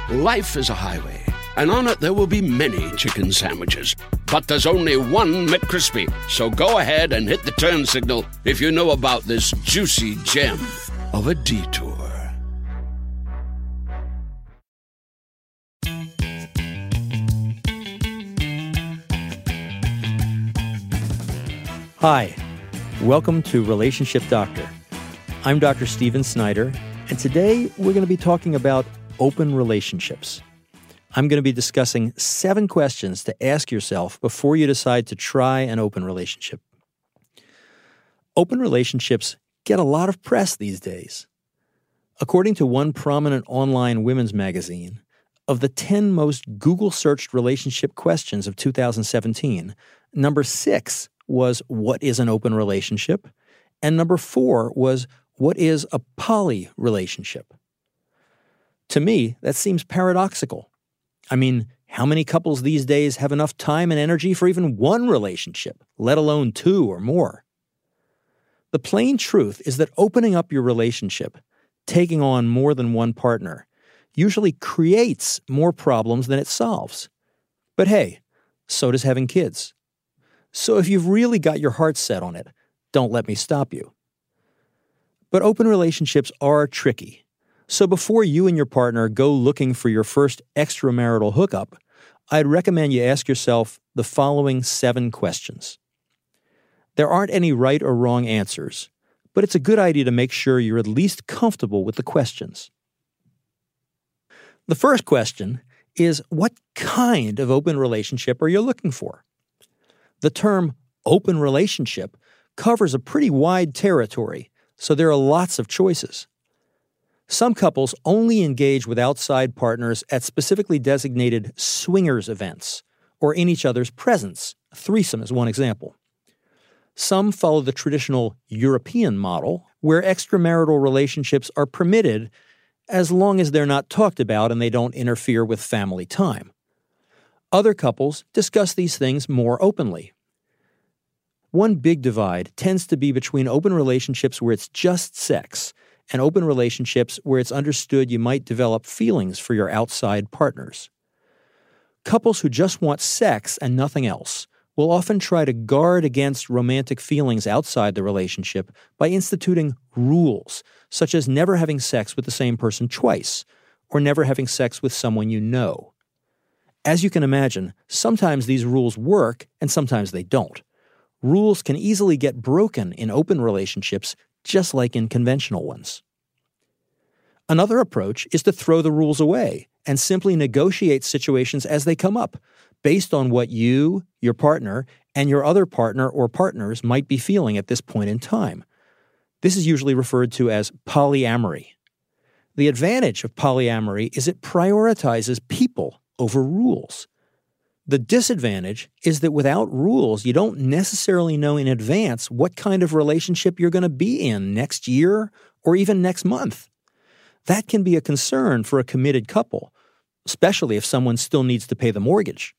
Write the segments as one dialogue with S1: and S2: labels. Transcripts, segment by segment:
S1: Life is a highway, and on it there will be many chicken sandwiches. But there's only one McCrispy. So go ahead and hit the turn signal if you know about this juicy gem of a detour.
S2: Hi, welcome to Relationship Doctor. I'm Dr. Steven Snyder, and today we're going to be talking about open relationships. I'm going to be discussing 7 questions to ask yourself before you decide to try an open relationship. Open relationships get a lot of press these days. According to one prominent online women's magazine, of the 10 most Google-searched relationship questions of 2017, number 6 was, what is an open relationship? And number 4 was, what is a poly relationship? To me, that seems paradoxical. I mean, how many couples these days have enough time and energy for even one relationship, let alone 2 or more? The plain truth is that opening up your relationship, taking on more than one partner, usually creates more problems than it solves. But hey, so does having kids. So if you've really got your heart set on it, don't let me stop you. But open relationships are tricky. So before you and your partner go looking for your first extramarital hookup, I'd recommend you ask yourself the following 7 questions. There aren't any right or wrong answers, but it's a good idea to make sure you're at least comfortable with the questions. The first question is, what kind of open relationship are you looking for? The term open relationship covers a pretty wide territory, so there are lots of choices. Some couples only engage with outside partners at specifically designated swingers events or in each other's presence. A threesome is one example. Some follow the traditional European model, where extramarital relationships are permitted as long as they're not talked about and they don't interfere with family time. Other couples discuss these things more openly. One big divide tends to be between open relationships where it's just sex and open relationships where it's understood you might develop feelings for your outside partners. Couples who just want sex and nothing else will often try to guard against romantic feelings outside the relationship by instituting rules, such as never having sex with the same person twice, or never having sex with someone you know. As you can imagine, sometimes these rules work and sometimes they don't. Rules can easily get broken in open relationships, just like in conventional ones. Another approach is to throw the rules away and simply negotiate situations as they come up, based on what you, your partner, and your other partner or partners might be feeling at this point in time. This is usually referred to as polyamory. The advantage of polyamory is it prioritizes people over rules. The disadvantage is that without rules, you don't necessarily know in advance what kind of relationship you're going to be in next year or even next month. That can be a concern for a committed couple, especially if someone still needs to pay the mortgage.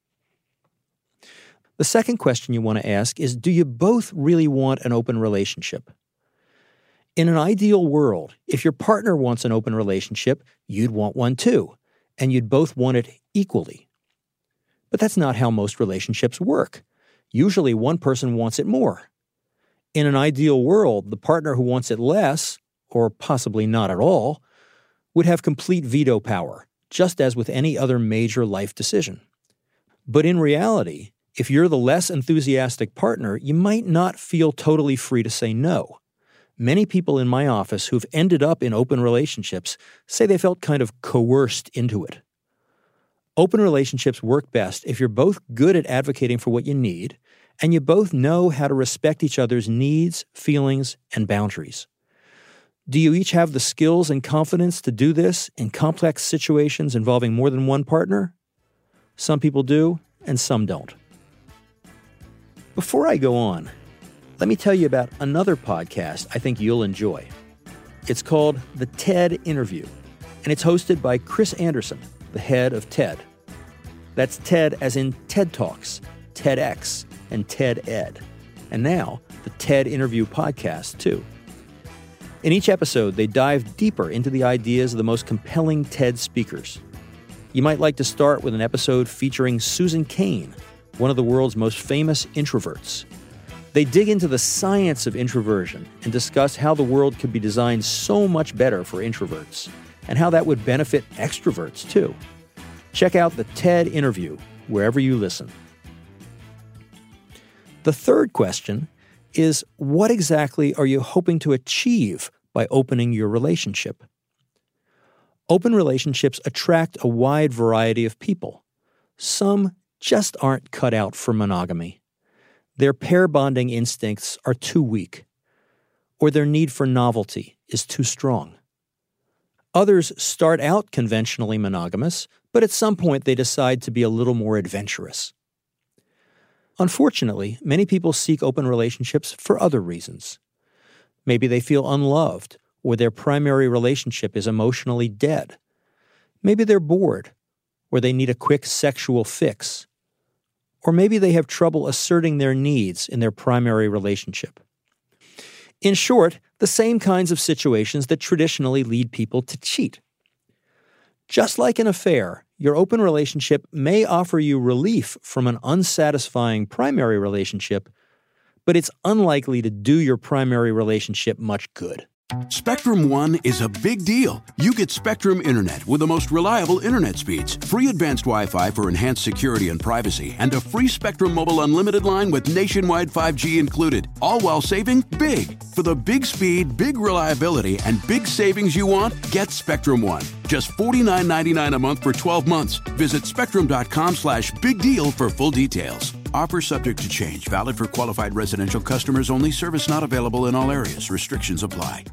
S2: The second question you want to ask is, do you both really want an open relationship? In an ideal world, if your partner wants an open relationship, you'd want one too, and you'd both want it equally. But that's not how most relationships work. Usually one person wants it more. In an ideal world, the partner who wants it less, or possibly not at all, would have complete veto power, just as with any other major life decision. But in reality, if you're the less enthusiastic partner, you might not feel totally free to say no. Many people in my office who've ended up in open relationships say they felt kind of coerced into it. Open relationships work best if you're both good at advocating for what you need, and you both know how to respect each other's needs, feelings, and boundaries. Do you each have the skills and confidence to do this in complex situations involving more than one partner? Some people do, and some don't. Before I go on, let me tell you about another podcast I think you'll enjoy. It's called The TED Interview, and it's hosted by Chris Anderson, the head of TED. That's TED as in TED Talks, TEDx, and TED Ed. And now, the TED Interview podcast, too. In each episode, they dive deeper into the ideas of the most compelling TED speakers. You might like to start with an episode featuring Susan Cain, one of the world's most famous introverts. They dig into the science of introversion and discuss how the world could be designed so much better for introverts, and how that would benefit extroverts too. Check out the TED interview wherever you listen. The third question is, what exactly are you hoping to achieve by opening your relationship? Open relationships attract a wide variety of people. Some just aren't cut out for monogamy. Their pair bonding instincts are too weak, or their need for novelty is too strong. Others start out conventionally monogamous, but at some point they decide to be a little more adventurous. Unfortunately, many people seek open relationships for other reasons. Maybe they feel unloved, or their primary relationship is emotionally dead. Maybe they're bored, or they need a quick sexual fix. Or maybe they have trouble asserting their needs in their primary relationship. In short, the same kinds of situations that traditionally lead people to cheat. Just like an affair, your open relationship may offer you relief from an unsatisfying primary relationship, but it's unlikely to do your primary relationship much good.
S3: Spectrum One is a big deal. You get Spectrum Internet with the most reliable internet speeds, free advanced Wi-Fi for enhanced security and privacy, and a free Spectrum Mobile Unlimited line with nationwide 5G included, all while saving big. For the big speed, big reliability, and big savings you want, get Spectrum One. Just $49.99 a month for 12 months. Visit spectrum.com/big deal for full details. Offer subject to change. Valid for qualified residential customers only. Service not available in all areas. Restrictions apply.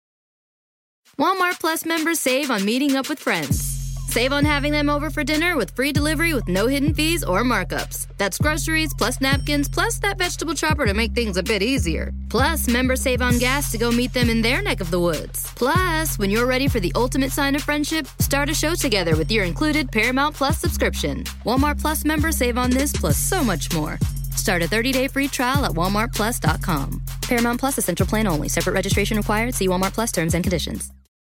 S4: Walmart Plus members save on meeting up with friends. Save on having them over for dinner with free delivery with no hidden fees or markups. That's groceries, plus napkins, plus that vegetable chopper to make things a bit easier. Plus, members save on gas to go meet them in their neck of the woods. Plus, when you're ready for the ultimate sign of friendship, start a show together with your included Paramount Plus subscription. Walmart Plus members save on this plus so much more. Start a 30-day free trial at walmartplus.com. Paramount Plus Essential Plan only. Separate registration required. See Walmart Plus terms and conditions.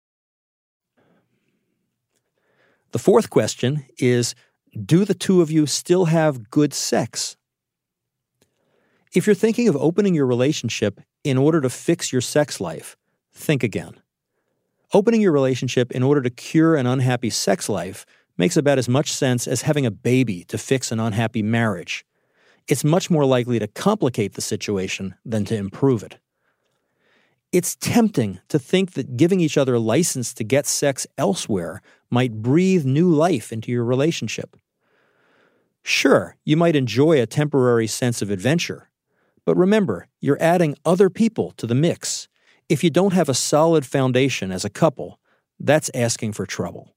S2: The fourth question is, do the two of you still have good sex? If you're thinking of opening your relationship in order to fix your sex life, think again. Opening your relationship in order to cure an unhappy sex life makes about as much sense as having a baby to fix an unhappy marriage. It's much more likely to complicate the situation than to improve it. It's tempting to think that giving each other license to get sex elsewhere might breathe new life into your relationship. Sure, you might enjoy a temporary sense of adventure, but remember, you're adding other people to the mix. If you don't have a solid foundation as a couple, that's asking for trouble.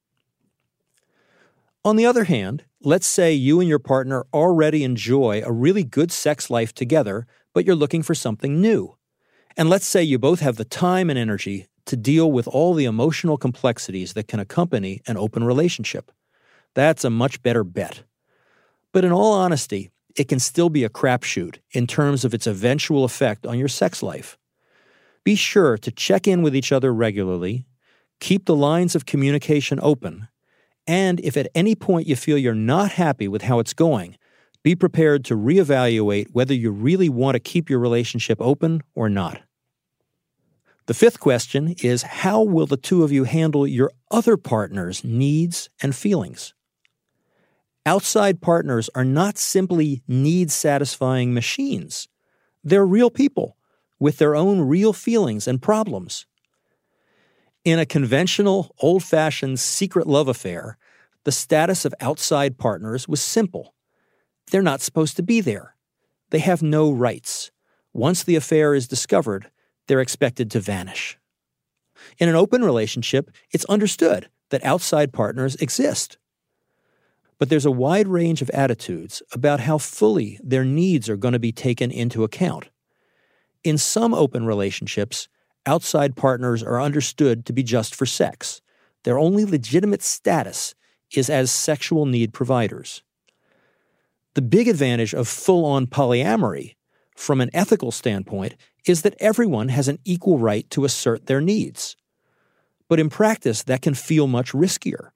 S2: On the other hand, let's say you and your partner already enjoy a really good sex life together, but you're looking for something new. And let's say you both have the time and energy to deal with all the emotional complexities that can accompany an open relationship. That's a much better bet. But in all honesty, it can still be a crapshoot in terms of its eventual effect on your sex life. Be sure to check in with each other regularly, keep the lines of communication open, and if at any point you feel you're not happy with how it's going, be prepared to reevaluate whether you really want to keep your relationship open or not. The fifth question is, how will the two of you handle your other partner's needs and feelings? Outside partners are not simply need-satisfying machines. They're real people with their own real feelings and problems. In a conventional, old-fashioned secret love affair, the status of outside partners was simple. They're not supposed to be there. They have no rights. Once the affair is discovered, they're expected to vanish. In an open relationship, it's understood that outside partners exist. But there's a wide range of attitudes about how fully their needs are going to be taken into account. In some open relationships, outside partners are understood to be just for sex. Their only legitimate status is as sexual need providers. The big advantage of full-on polyamory, from an ethical standpoint, is that everyone has an equal right to assert their needs. But in practice, that can feel much riskier,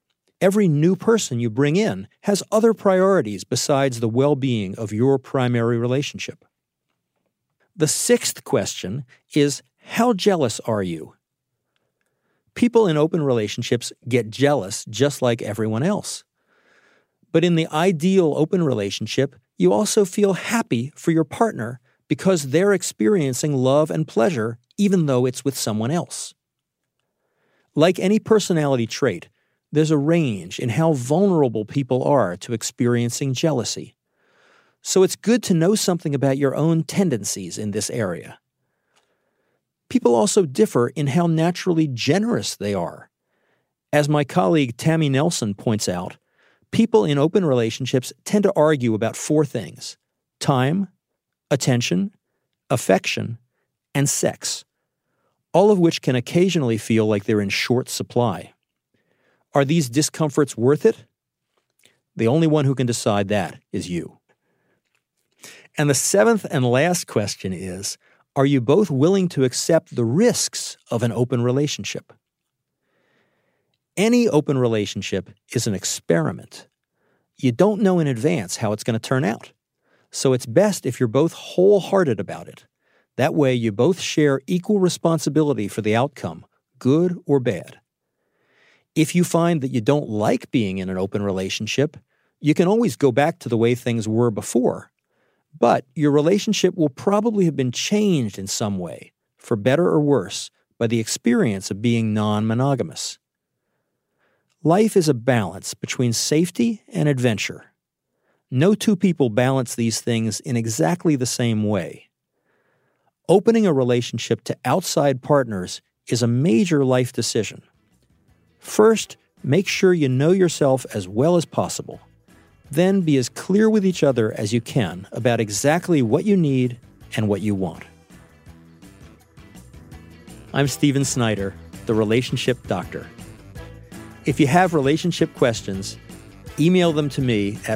S2: every new person you bring in has other priorities besides the well-being of your primary relationship. The sixth question is, how jealous are you? People in open relationships get jealous just like everyone else. But in the ideal open relationship, you also feel happy for your partner because they're experiencing love and pleasure even though it's with someone else. Like any personality trait, there's a range in how vulnerable people are to experiencing jealousy. So it's good to know something about your own tendencies in this area. People also differ in how naturally generous they are. As my colleague Tammy Nelson points out, people in open relationships tend to argue about 4 things: time, attention, affection, and sex, all of which can occasionally feel like they're in short supply. Are these discomforts worth it? The only one who can decide that is you. And the 7th and last question is, are you both willing to accept the risks of an open relationship? Any open relationship is an experiment. You don't know in advance how it's going to turn out. So it's best if you're both wholehearted about it. That way you both share equal responsibility for the outcome, good or bad. If you find that you don't like being in an open relationship, you can always go back to the way things were before. But your relationship will probably have been changed in some way, for better or worse, by the experience of being non-monogamous. Life is a balance between safety and adventure. No 2 people balance these things in exactly the same way. Opening a relationship to outside partners is a major life decision. First, make sure you know yourself as well as possible. Then be as clear with each other as you can about exactly what you need and what you want. I'm Stephen Snyder, the Relationship Doctor. If you have relationship questions, email them to me at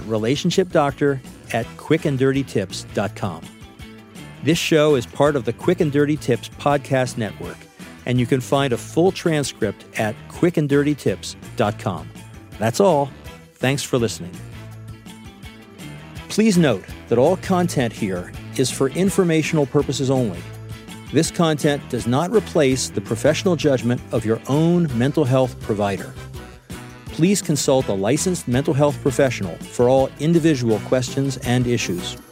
S2: relationshipdoctor@quickanddirtytips.com. This show is part of the Quick and Dirty Tips podcast network, and you can find a full transcript at quickanddirtytips.com. That's all. Thanks for listening. Please note that all content here is for informational purposes only. This content does not replace the professional judgment of your own mental health provider. Please consult a licensed mental health professional for all individual questions and issues.